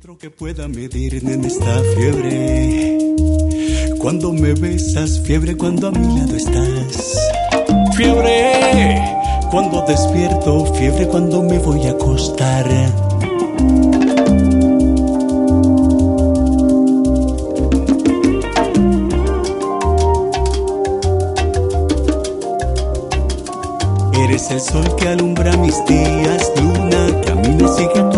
Otro que pueda medirme en esta fiebre. Cuando me besas, fiebre cuando a mi lado estás. Fiebre cuando despierto, fiebre cuando me voy a acostar. Eres el sol que alumbra mis días, luna que a mí me sigue